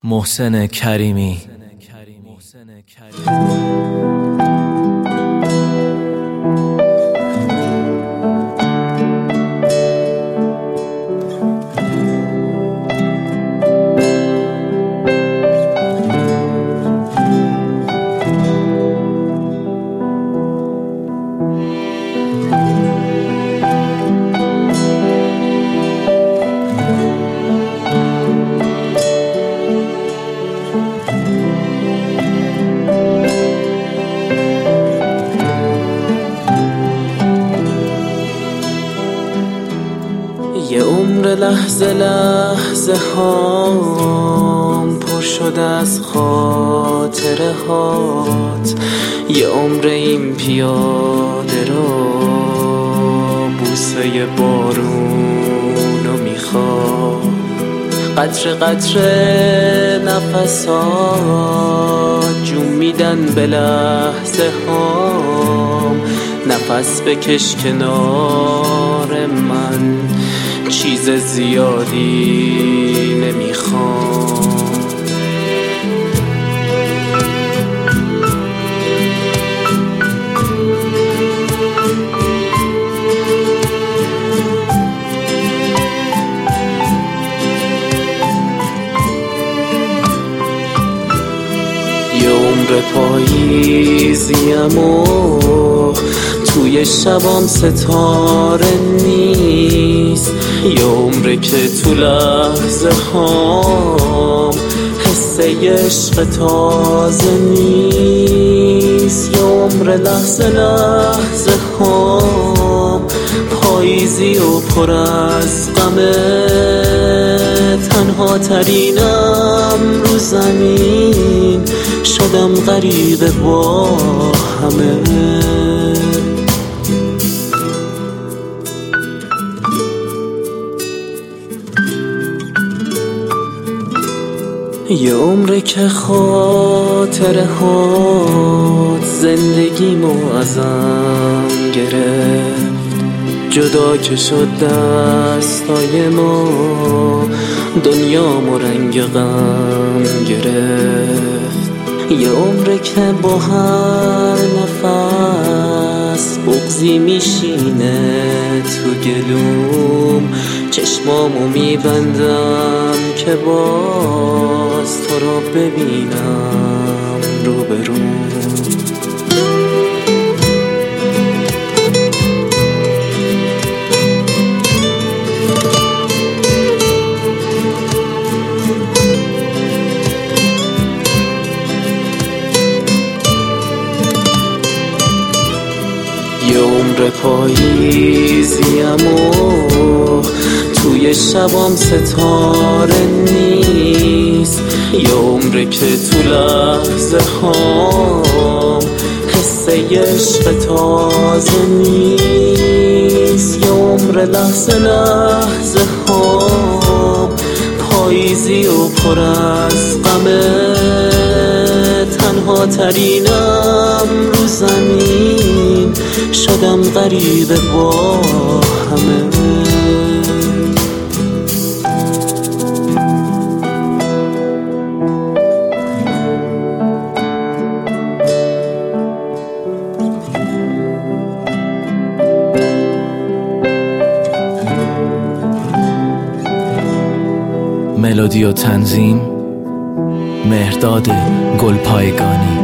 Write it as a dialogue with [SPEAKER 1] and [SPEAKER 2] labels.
[SPEAKER 1] محسن کریمی.
[SPEAKER 2] یه عمر لحظه لحظه هام پر شده از خاطره هات، یه عمر این پیاده را بوسه بارونو میخواد، قطره قطره نفسات جون میدن به لحظه هام، نفس بکش کنار من، چیز زیادی نمیخوام. یه عمر پاییزیم و توی شبام ستاره نیست، یه عمره که تو لحظه هام حسه عشق تازه نیست، یه عمر لحظه لحظه هام پاییزی و پر از غمه، تنها ترینم رو زمین، شدم غریبه با همه. یه عمره که خاطره هات زندگیمو ازم گرفت، جدا که شد دستای ما دنیامو رنگ غم گرفت، یه عمره که با هر نفس بغضی میشینه تو گلوم، چشمامو میبندم که باز تو رو ببینم روبروم. یه عمر پاییزیم و توی شبام ستاره نیست، یه عمره که تو لحظه هام حسه عشق تازه نیست، یه عمر لحظه لحظه هام پاییزی و پر از غمه، تنها ترینم رو زمین، شدم غریبه با همه.
[SPEAKER 1] ملودی و تنظیم مهرداد گلپایگانی.